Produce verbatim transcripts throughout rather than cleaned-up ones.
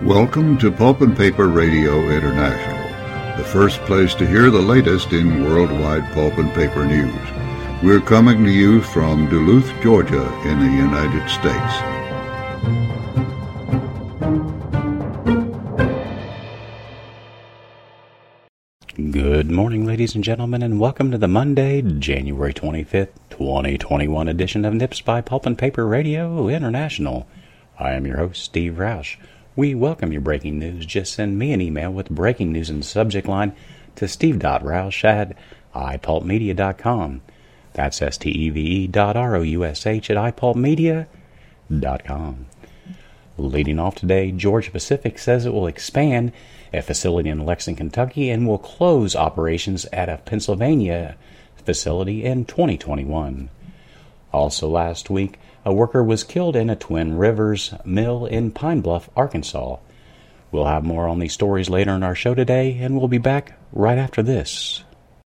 Welcome to Pulp and Paper Radio International, the first place to hear the latest in worldwide pulp and paper news. We're coming to you from Duluth, Georgia, in the United States. Good morning, ladies and gentlemen, and welcome to the Monday, January twenty-fifth, twenty twenty-one edition of Nips by Pulp and Paper Radio International. I am your host, Steve Roush. We welcome your breaking news. Just send me an email with breaking news in the subject line to steve.roush at i pulp media dot com. That's S T E V E dot R O U S H at i pulp media dot com. Leading off today, Georgia Pacific says it will expand a facility in Lexington, Kentucky, and will close operations at a Pennsylvania facility in twenty twenty-one. Also last week, a worker was killed in a Twin Rivers mill in Pine Bluff, Arkansas. We'll have more on these stories later in our show today, and we'll be back right after this.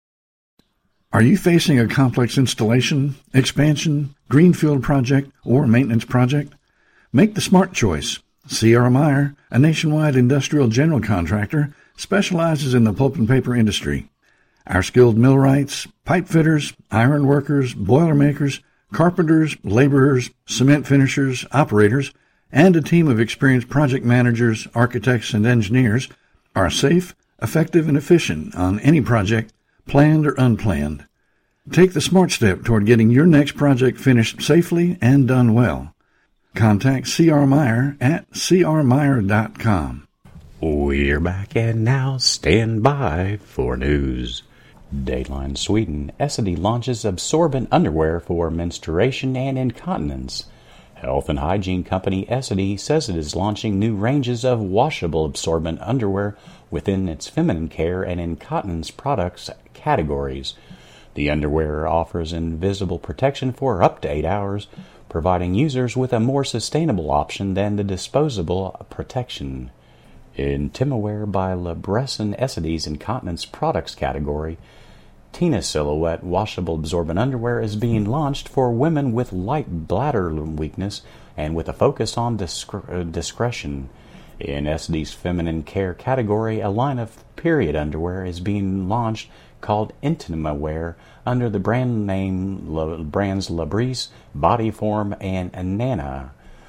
Are you facing a complex installation, expansion, greenfield project, or maintenance project? Make the smart choice. C R. Meyer, a nationwide industrial general contractor, specializes in the pulp and paper industry. Our skilled millwrights, pipe fitters, iron workers, boiler makers, carpenters, laborers, cement finishers, operators, and a team of experienced project managers, architects, and engineers are safe, effective, and efficient on any project, planned or unplanned. Take the smart step toward getting your next project finished safely and done well. Contact C R. Meyer at c r meyer dot com. We're back, and now stand by for news. Dateline Sweden, Essity launches absorbent underwear for menstruation and incontinence. Health and hygiene company Essity says it is launching new ranges of washable absorbent underwear within its feminine care and incontinence products categories. The underwear offers invisible protection for up to eight hours, providing users with a more sustainable option than the disposable protection. Intimaware by Labresson, Essity's incontinence products category, Tina Silhouette washable absorbent underwear is being launched for women with light bladder weakness and with a focus on discre- discretion. In Essity's feminine care category, a line of period underwear is being launched called Intimaware under the brand name La, brands Labrise, Bodyform, and Nana.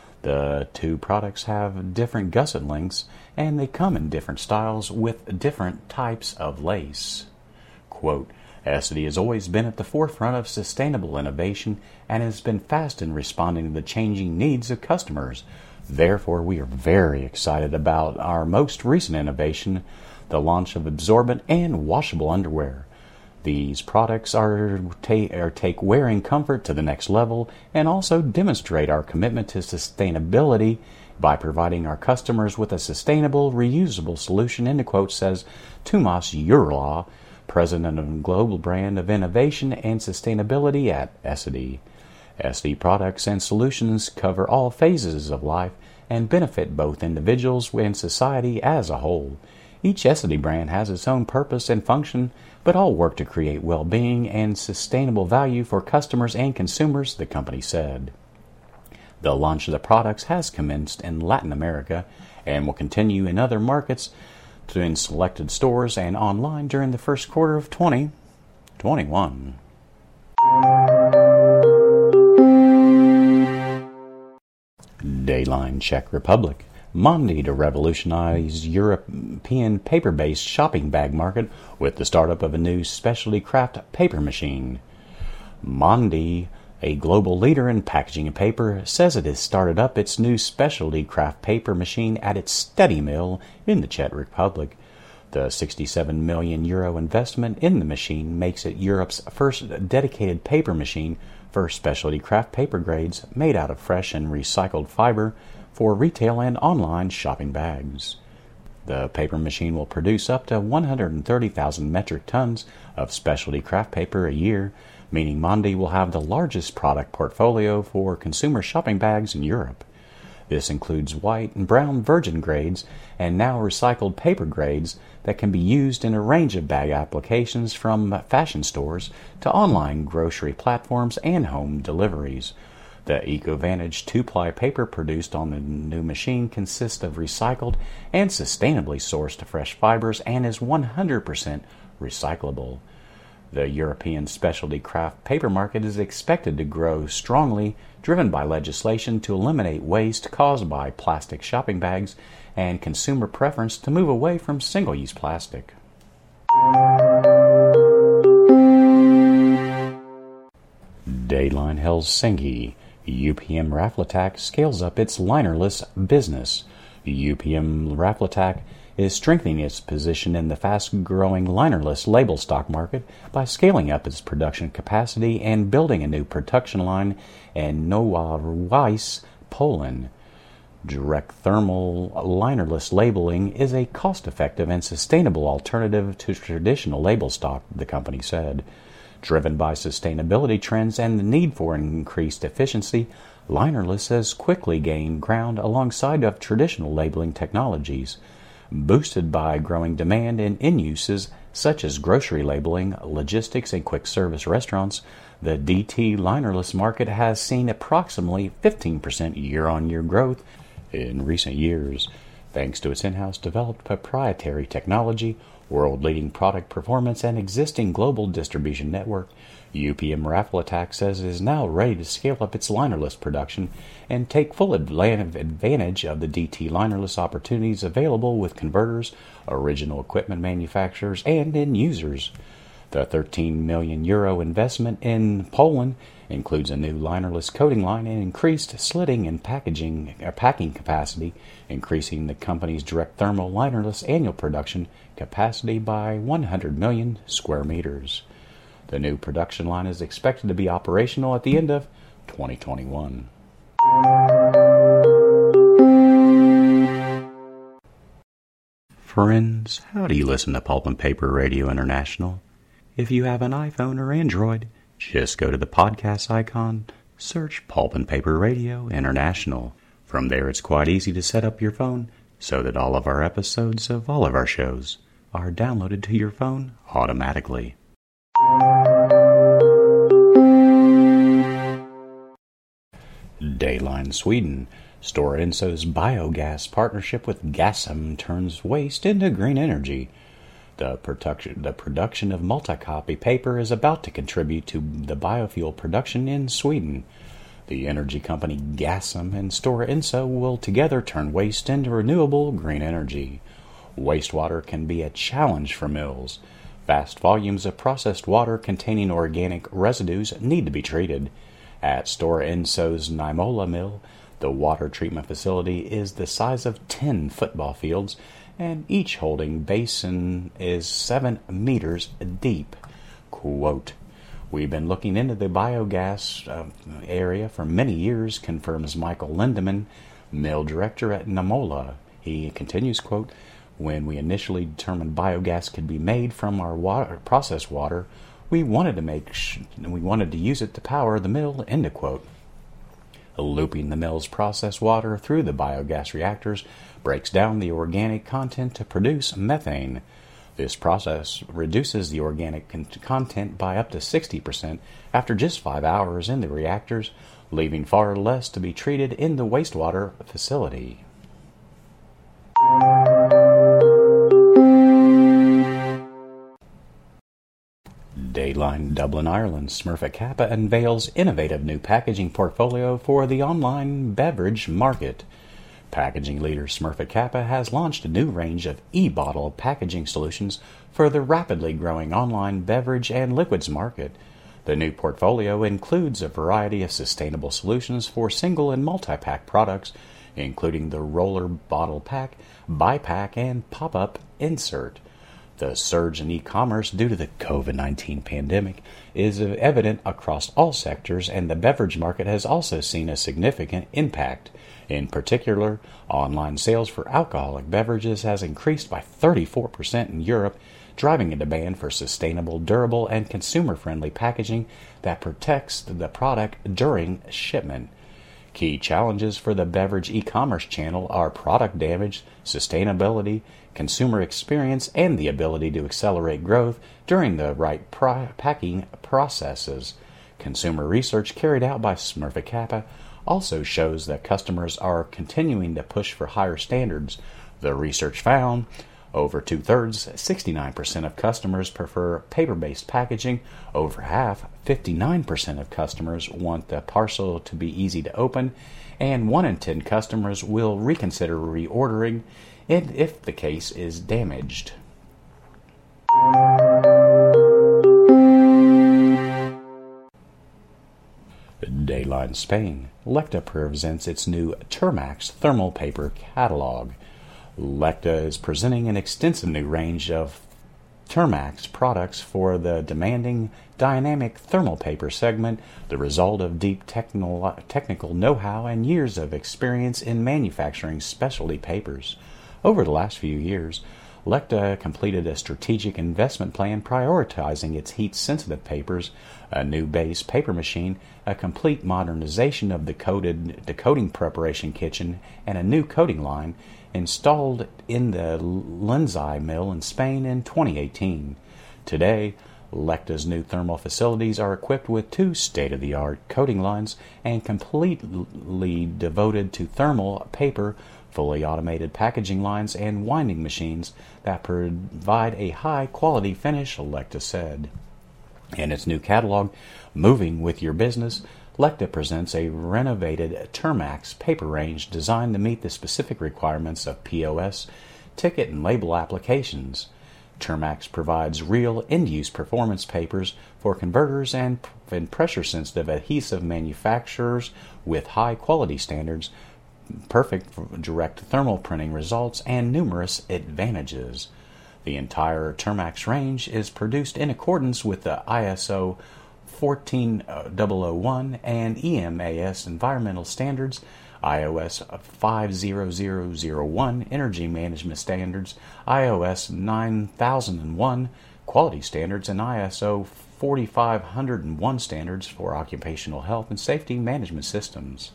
The two products have different gusset lengths, and they come in different styles with different types of lace. Quote, Essity has always been at the forefront of sustainable innovation and has been fast in responding to the changing needs of customers. Therefore, we are very excited about our most recent innovation, the launch of absorbent and washable underwear. These products are, ta- are take wearing comfort to the next level and also demonstrate our commitment to sustainability by providing our customers with a sustainable, reusable solution, end quote, says Tomas Urlaw, president of Global Brand of Innovation and Sustainability at Essity. Essity products and solutions cover all phases of life and benefit both individuals and society as a whole. Each Essity brand has its own purpose and function, but all work to create well-being and sustainable value for customers and consumers, the company said. The launch of the products has commenced in Latin America and will continue in other markets to in selected stores and online during the first quarter of twenty twenty-one. Dayline Czech Republic. Mondi to revolutionize European paper-based shopping bag market with the startup of a new specialty craft paper machine. Mondi, a global leader in packaging and paper, says it has started up its new specialty craft paper machine at its Steady mill in the Czech Republic. The sixty-seven million euro investment in the machine makes it Europe's first dedicated paper machine for specialty craft paper grades made out of fresh and recycled fiber for retail and online shopping bags. The paper machine will produce up to one hundred thirty thousand metric tons of specialty craft paper a year, meaning Mondi will have the largest product portfolio for consumer shopping bags in Europe. This includes white and brown virgin grades and now recycled paper grades that can be used in a range of bag applications from fashion stores to online grocery platforms and home deliveries. The EcoVantage two-ply paper produced on the new machine consists of recycled and sustainably sourced fresh fibers and is one hundred percent recyclable. The European specialty craft paper market is expected to grow strongly, driven by legislation to eliminate waste caused by plastic shopping bags and consumer preference to move away from single-use plastic. Dayline Helsinki. U P M Raflatac scales up its linerless business. U P M Raflatac is strengthening its position in the fast-growing linerless label stock market by scaling up its production capacity and building a new production line in Nowa, Poland. Direct thermal linerless labeling is a cost-effective and sustainable alternative to traditional label stock, the company said. Driven by sustainability trends and the need for increased efficiency, linerless has quickly gained ground alongside of traditional labeling technologies. Boosted by growing demand in end uses such as grocery labeling, logistics, and quick service restaurants, the D T linerless market has seen approximately fifteen percent year-on-year growth in recent years, thanks to its in-house developed proprietary technology, world-leading product performance, and existing global distribution network. U P M Raflatac says it is now ready to scale up its linerless production and take full advantage of the D T linerless opportunities available with converters, original equipment manufacturers, and end users. The thirteen million euro investment in Poland includes a new linerless coating line and increased slitting and packaging uh, packing capacity, increasing the company's direct thermal linerless annual production capacity by one hundred million square meters. The new production line is expected to be operational at the end of twenty twenty-one. Friends, how do you listen to Pulp and Paper Radio International? If you have an iPhone or Android, just go to the podcast icon, search Pulp and Paper Radio International. From there, it's quite easy to set up your phone so that all of our episodes of all of our shows are downloaded to your phone automatically. Dayline Sweden. Stora Enso's biogas partnership with Gasum turns waste into green energy. The production, the production of multi-copy paper is about to contribute to the biofuel production in Sweden. The energy company Gasum and Stora Enso will together turn waste into renewable green energy. Wastewater can be a challenge for mills. Vast volumes of processed water containing organic residues need to be treated. At Stora Enso's Nymölla mill, the water treatment facility is the size of ten football fields, and each holding basin is seven meters deep. Quote, "We've been looking into the biogas uh, area for many years," confirms Michael Lindemann, mill director at Nymölla. He continues, quote, "When we initially determined biogas could be made from our water, processed water, we wanted to make sh- we wanted to use it to power the mill," end quote. Looping the mill's processed water through the biogas reactors breaks down the organic content to produce methane. This process reduces the organic con- content by up to sixty percent after just five hours in the reactors, leaving far less to be treated in the wastewater facility. Dayline Dublin, Ireland. Smurfit Kappa unveils innovative new packaging portfolio for the online beverage market. Packaging leader Smurfit Kappa has launched a new range of e-bottle packaging solutions for the rapidly growing online beverage and liquids market. The new portfolio includes a variety of sustainable solutions for single and multi-pack products, including the roller bottle pack, bi-pack, and pop-up insert. The surge in e-commerce due to the covid nineteen pandemic is evident across all sectors, and the beverage market has also seen a significant impact. In particular, online sales for alcoholic beverages has increased by thirty-four percent in Europe, driving a demand for sustainable, durable, and consumer-friendly packaging that protects the product during shipment. Key challenges for the beverage e-commerce channel are product damage, sustainability, consumer experience, and the ability to accelerate growth during the right pro- packing processes. Consumer research carried out by Smurfit Kappa also shows that customers are continuing to push for higher standards. The research found over two-thirds, sixty-nine percent of customers prefer paper-based packaging. Over half, fifty-nine percent of customers want the parcel to be easy to open. And one in ten customers will reconsider reordering it if the case is damaged. Dayline Spain. Lecta presents its new Termax thermal paper catalog. Lecta is presenting an extensive new range of Termax products for the demanding dynamic thermal paper segment, the result of deep technical, technical know-how and years of experience in manufacturing specialty papers. Over the last few years, Lecta completed a strategic investment plan prioritizing its heat-sensitive papers, a new base paper machine, a complete modernization of the coated the coating preparation kitchen, and a new coating line installed in the Lindsay mill in Spain in twenty eighteen. Today, Lecta's new thermal facilities are equipped with two state-of-the-art coating lines and completely devoted to thermal paper, fully automated packaging lines, and winding machines that provide a high-quality finish, Lecta said. In its new catalog, Moving with Your Business, Lecta presents a renovated Termax paper range designed to meet the specific requirements of P O S, ticket, and label applications. Termax provides real end-use performance papers for converters and, and pressure-sensitive adhesive manufacturers with high-quality standards, perfect for direct thermal printing results, and numerous advantages. The entire Termax range is produced in accordance with the I S O fourteen thousand one and E M A S environmental standards, I O S five thousand one energy management standards, I O S nine thousand one quality standards, and I S O forty-five hundred one standards for occupational health and safety management systems.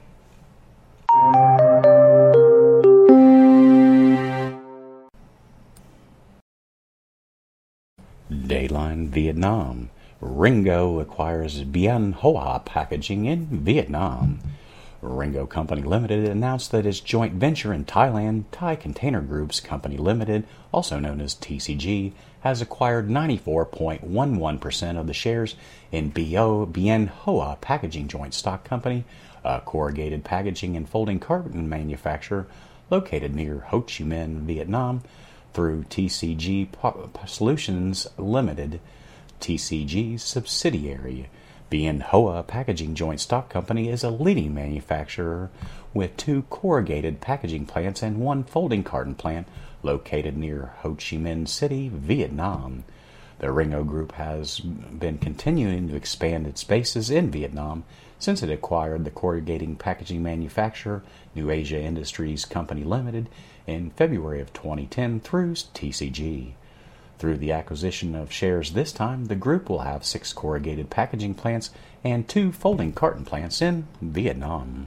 Dayline Vietnam. Ringo acquires Bien Hoa Packaging in Vietnam. Ringo Company Limited announced that its joint venture in Thailand, Thai Container Group's Company Limited, also known as T C G, has acquired ninety-four point one one percent of the shares in Bien Hoa Packaging Joint Stock Company, a corrugated packaging and folding carton manufacturer located near Ho Chi Minh, Vietnam, through T C G Solutions Limited, T C G's subsidiary. Bien Hoa Packaging Joint Stock Company is a leading manufacturer with two corrugated packaging plants and one folding carton plant located near Ho Chi Minh City, Vietnam. The Ringo Group has been continuing to expand its bases in Vietnam since it acquired the corrugating packaging manufacturer New Asia Industries Company Limited in February of twenty ten through T C G. Through the acquisition of shares this time, the group will have six corrugated packaging plants and two folding carton plants in Vietnam.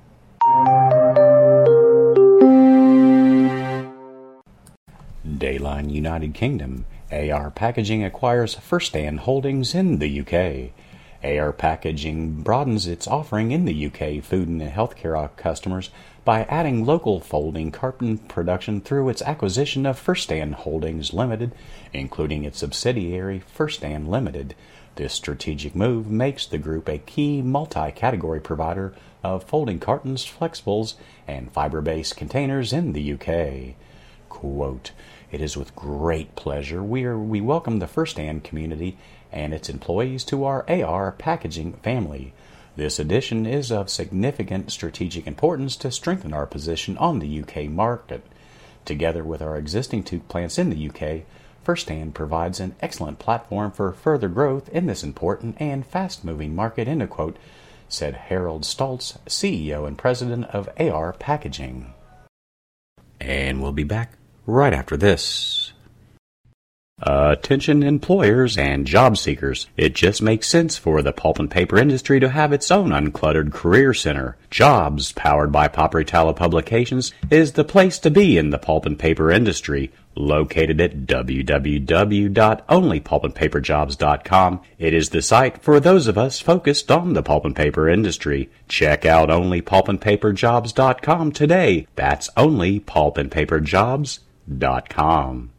Dayline United Kingdom. A R Packaging acquires First Stand Holdings in the U K. A R Packaging broadens its offering in the U K food and healthcare customers by adding local folding carton production through its acquisition of First Stand Holdings Limited, including its subsidiary First Stand Limited. This strategic move makes the group a key multi-category provider of folding cartons, flexibles, and fiber-based containers in the U K. Quote, "It is with great pleasure we are, we welcome the First Stand community and its employees to our A R Packaging family. This addition is of significant strategic importance to strengthen our position on the U K market. Together with our existing two plants in the U K, First Stand provides an excellent platform for further growth in this important and fast-moving market," end of quote, said Harold Stoltz, C E O and President of A R Packaging. And we'll be back right after this. Uh, attention employers and job seekers. It just makes sense for the pulp and paper industry to have its own uncluttered career center. Jobs, powered by Paperitalo Publications, is the place to be in the pulp and paper industry. Located at w w w dot only pulp and paper jobs dot com, it is the site for those of us focused on the pulp and paper industry. Check out only pulp and paper jobs dot com today. That's only pulp and paper jobs dot com.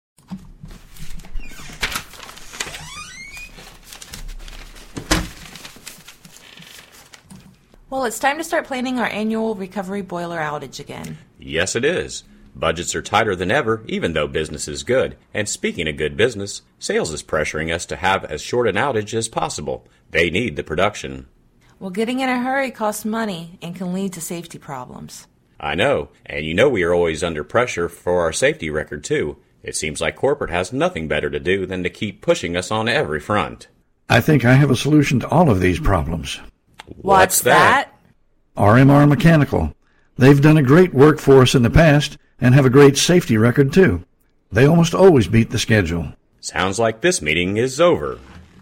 Well, it's time to start planning our annual recovery boiler outage again. Yes, it is. Budgets are tighter than ever, even though business is good. And speaking of good business, sales is pressuring us to have as short an outage as possible. They need the production. Well, getting in a hurry costs money and can lead to safety problems. I know, and you know we are always under pressure for our safety record, too. It seems like corporate has nothing better to do than to keep pushing us on every front. I think I have a solution to all of these problems. What's that? R M R Mechanical. They've done a great work for us in the past and have a great safety record, too. They almost always beat the schedule. Sounds like this meeting is over.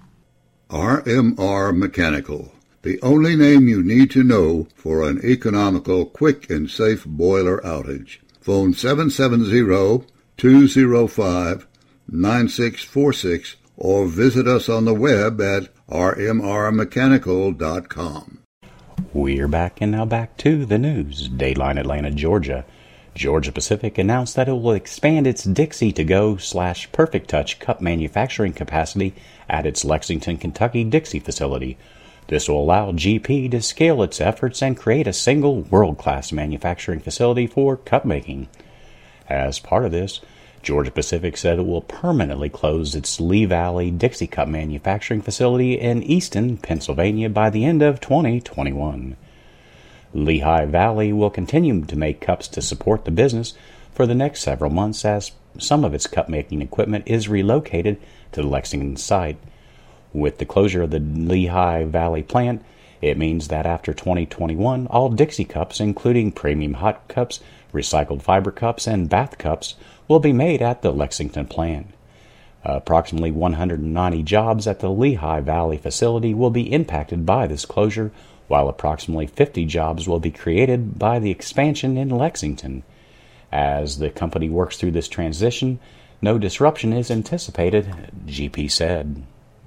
R M R Mechanical, the only name you need to know for an economical, quick, and safe boiler outage. Phone seven seven zero, two zero five, nine six four six or visit us on the web at r m r mechanical dot com. We're back and now back to the news. Dateline Atlanta, Georgia. Georgia Pacific announced that it will expand its Dixie to Go slash Perfect Touch cup manufacturing capacity at its Lexington, Kentucky Dixie facility. This will allow G P to scale its efforts and create a single world-class manufacturing facility for cup making. As part of this, Georgia Pacific said it will permanently close its Lee Valley Dixie Cup manufacturing facility in Easton, Pennsylvania by the end of twenty twenty-one. Lehigh Valley will continue to make cups to support the business for the next several months as some of its cup-making equipment is relocated to the Lexington site. With the closure of the Lehigh Valley plant, it means that after twenty twenty-one, all Dixie cups, including premium hot cups, recycled fiber cups, and bath cups, will be made at the Lexington plant. Uh, approximately one hundred ninety jobs at the Lehigh Valley facility will be impacted by this closure, while approximately fifty jobs will be created by the expansion in Lexington. As the company works through this transition, no disruption is anticipated, G P said.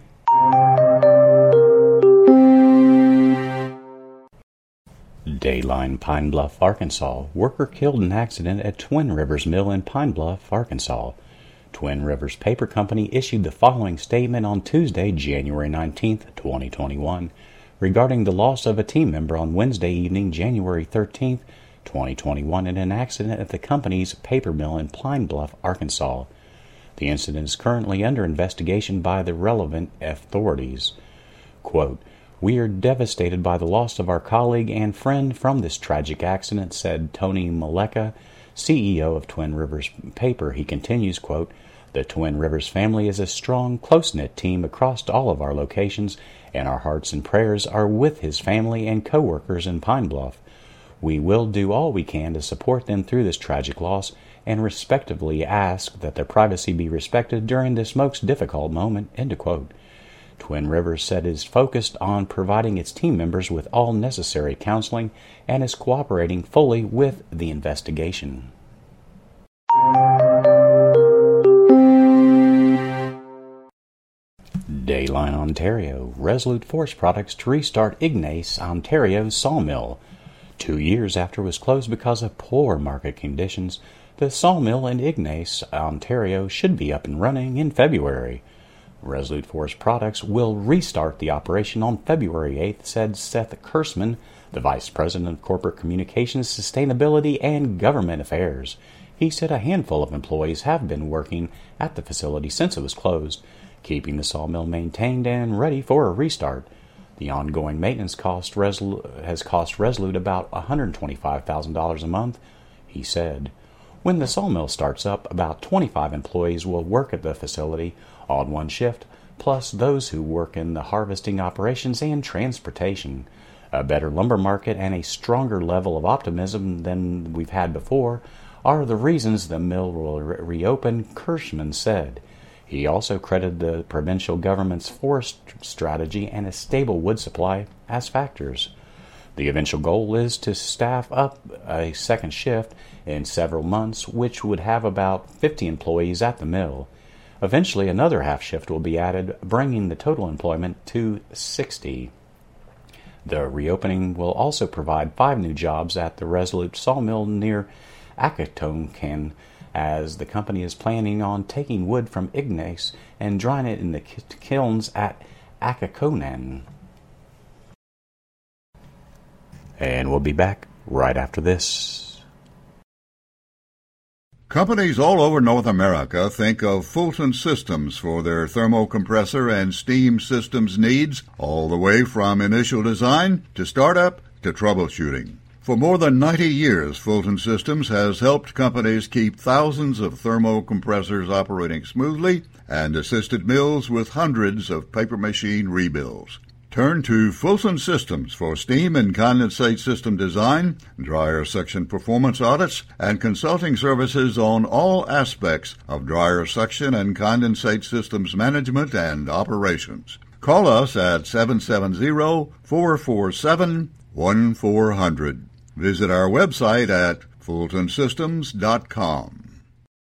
Dayline, Pine Bluff, Arkansas. Worker killed in accident at Twin Rivers Mill in Pine Bluff, Arkansas. Twin Rivers Paper Company issued the following statement on Tuesday, January nineteenth, twenty twenty-one, regarding the loss of a team member on Wednesday evening, January thirteenth, twenty twenty-one, in an accident at the company's paper mill in Pine Bluff, Arkansas. The incident is currently under investigation by the relevant authorities. Quote, "We are devastated by the loss of our colleague and friend from this tragic accident," said Tony Maleka, C E O of Twin Rivers Paper. He continues, quote, "The Twin Rivers family is a strong, close-knit team across all of our locations, and our hearts and prayers are with his family and co-workers in Pine Bluff. We will do all we can to support them through this tragic loss and respectfully ask that their privacy be respected during this most difficult moment," end quote. Twin Rivers said it is focused on providing its team members with all necessary counseling and is cooperating fully with the investigation. Dayline, Ontario. Resolute Forest Products to restart Ignace, Ontario sawmill. Two years after it was closed because of poor market conditions, the sawmill in Ignace, Ontario should be up and running in February. Resolute Forest Products will restart the operation on February eighth, said Seth Kursman, the Vice President of Corporate Communications, Sustainability, and Government Affairs. He said a handful of employees have been working at the facility since it was closed, keeping the sawmill maintained and ready for a restart. The ongoing maintenance cost Resol- has cost Resolute about one hundred twenty-five thousand dollars a month, he said. When the sawmill starts up, about twenty-five employees will work at the facility on one shift, plus those who work in the harvesting operations and transportation. A better lumber market and a stronger level of optimism than we've had before are the reasons the mill will re- reopen, Kirschman said. He also credited the provincial government's forest strategy and a stable wood supply as factors. The eventual goal is to staff up a second shift in several months, which would have about fifty employees at the mill. Eventually, another half shift will be added, bringing the total employment to sixty. The reopening will also provide five new jobs at the Resolute sawmill near Acatokan, as the company is planning on taking wood from Ignace and drying it in the kilns at Akakonan. And we'll be back right after this. Companies all over North America think of Fulton Systems for their thermocompressor and steam systems needs, all the way from initial design to startup to troubleshooting. For more than ninety years, Fulton Systems has helped companies keep thousands of thermocompressors operating smoothly and assisted mills with hundreds of paper machine rebuilds. Turn to Fulton Systems for steam and condensate system design, dryer section performance audits, and consulting services on all aspects of dryer section and condensate systems management and operations. Call us at seven seven zero, four four seven, one four zero zero. Visit our website at fulton systems dot com.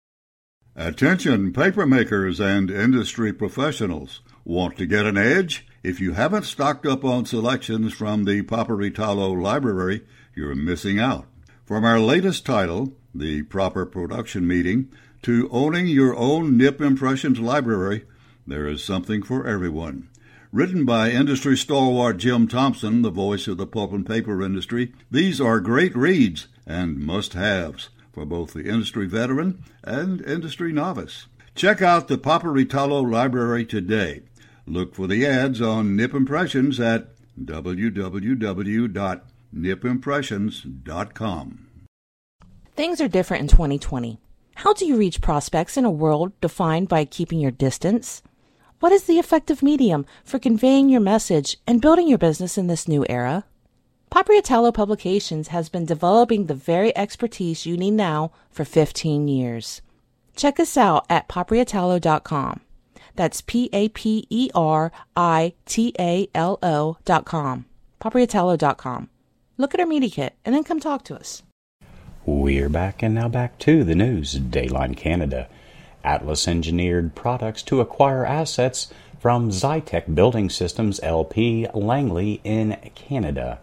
Attention paper makers and industry professionals. Want to get an edge? If you haven't stocked up on selections from the Paperitalo Library, you're missing out. From our latest title, The Proper Production Meeting, to owning your own Nip Impressions library, there is something for everyone. Written by industry stalwart Jim Thompson, the voice of the pulp and paper industry, these are great reads and must-haves for both the industry veteran and industry novice. Check out the Paperitalo Library today. Look for the ads on Nip Impressions at w w w dot nip impressions dot com. Things are different in twenty twenty. How do you reach prospects in a world defined by keeping your distance? What is the effective medium for conveying your message and building your business in this new era? Paperitalo Publications has been developing the very expertise you need now for fifteen years. Check us out at paperitalo dot com. That's P A P E R I T A L O dot com. Paperitalo dot com. Look at our media kit and then come talk to us. We're back, and now back to the news. Dayline Canada. Atlas Engineered Products to acquire assets from Zytec Building Systems L P Langley in Canada.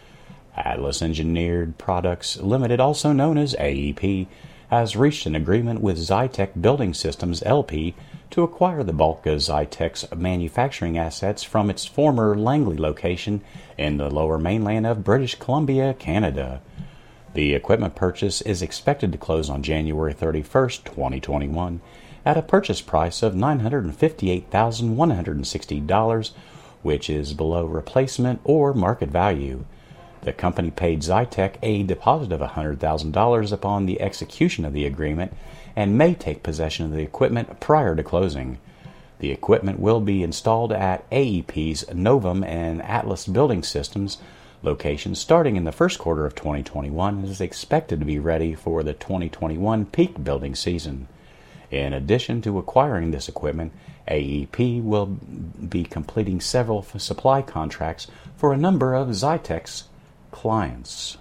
Atlas Engineered Products Limited, also known as A E P, has reached an agreement with Zytec Building Systems L P to acquire the bulk of Zytec's manufacturing assets from its former Langley location in the lower mainland of British Columbia, Canada. The equipment purchase is expected to close on January thirty-first, twenty twenty-one, at a purchase price of nine hundred fifty-eight thousand one hundred sixty dollars, which is below replacement or market value. The company paid Zytec a deposit of one hundred thousand dollars upon the execution of the agreement and may take possession of the equipment prior to closing. The equipment will be installed at A E P's Novum and Atlas Building Systems locations starting in the first quarter of twenty twenty-one and is expected to be ready for the twenty twenty-one peak building season. In addition to acquiring this equipment, A E P will be completing several supply contracts for a number of Zytec's clients.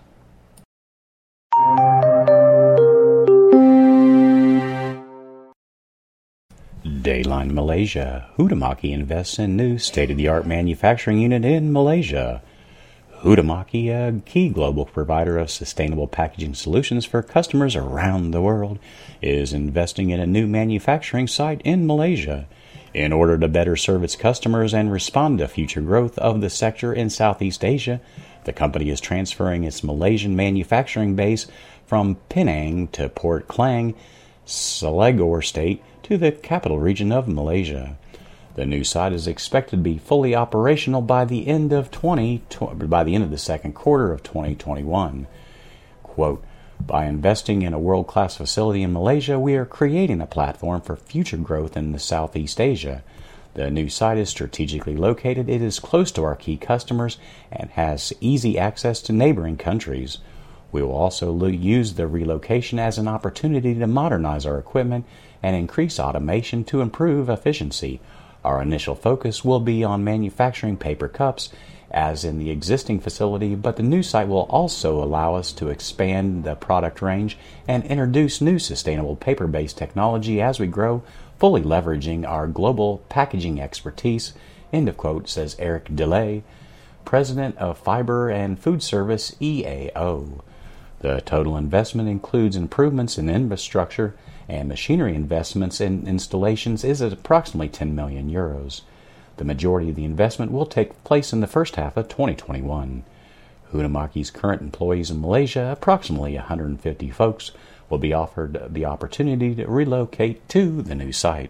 Dayline Malaysia. Huhtamaki invests in new state-of-the-art manufacturing unit in Malaysia. Huhtamaki, a key global provider of sustainable packaging solutions for customers around the world, is investing in a new manufacturing site in Malaysia. In order to better serve its customers and respond to future growth of the sector in Southeast Asia, the company is transferring its Malaysian manufacturing base from Penang to Port Klang, Selangor State, to the capital region of Malaysia. The new site is expected to be fully operational by the end of twenty by the end of the second quarter of twenty twenty-one. Quote, "By investing in a world-class facility in Malaysia, we are creating a platform for future growth in the Southeast Asia. The new site is strategically located, it is close to our key customers, and has easy access to neighboring countries. We will also use the relocation as an opportunity to modernize our equipment and increase automation to improve efficiency. Our initial focus will be on manufacturing paper cups, as in the existing facility, but the new site will also allow us to expand the product range and introduce new sustainable paper-based technology as we grow, fully leveraging our global packaging expertise, end of quote, says Eric DeLay, President of Fiber and Food Service E A O. The total investment includes improvements in infrastructure and machinery investments in installations is at approximately ten million euros. The majority of the investment will take place in the first half of twenty twenty-one. Huhtamäki's current employees in Malaysia, approximately one hundred fifty folks, will be offered the opportunity to relocate to the new site.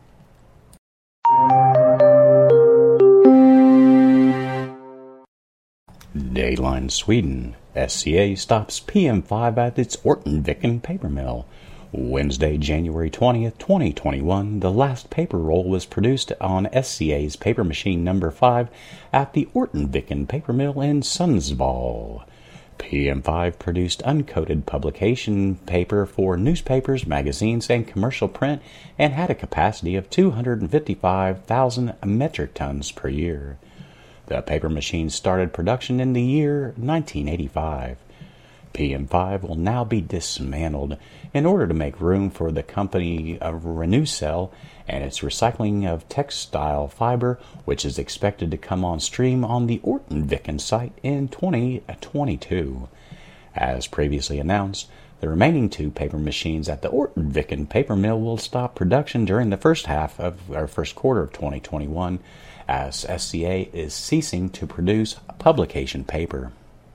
Dayline Sweden. S C A stops P M five at its Ortenviken paper mill. Wednesday, January twentieth, twenty twenty-one, the last paper roll was produced on S C A's paper machine number five at the Ortenviken paper mill in Sundsvall. P M five produced uncoated publication paper for newspapers, magazines, and commercial print and had a capacity of two hundred fifty-five thousand metric tons per year. The paper machine started production in the year nineteen eighty-five. P M five will now be dismantled in order to make room for the company of Renewcell and its recycling of textile fiber, which is expected to come on stream on the Ortenviken site in twenty twenty-two. As previously announced, the remaining two paper machines at the Ortenviken paper mill will stop production during the first half of our first quarter of twenty twenty-one, as S C A is ceasing to produce publication paper.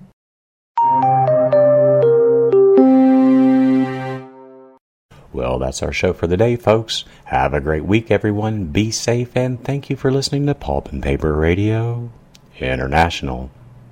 Well, that's our show for the day, folks. Have a great week, everyone. Be safe, and thank you for listening to Pulp and Paper Radio International.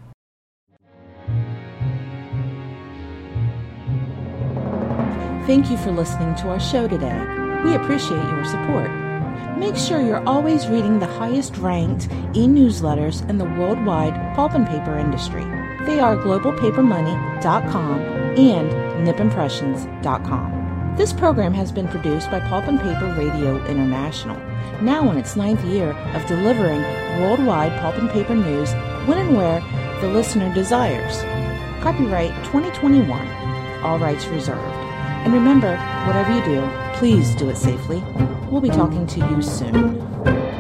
Thank you for listening to our show today. We appreciate your support. Make sure you're always reading the highest ranked e-newsletters in the worldwide pulp and paper industry. They are global paper money dot com and nip impressions dot com. This program has been produced by Pulp and Paper Radio International, now in its ninth year of delivering worldwide pulp and paper news when and where the listener desires. Copyright twenty twenty-one. All rights reserved. And remember, whatever you do, please do it safely. We'll be talking to you soon.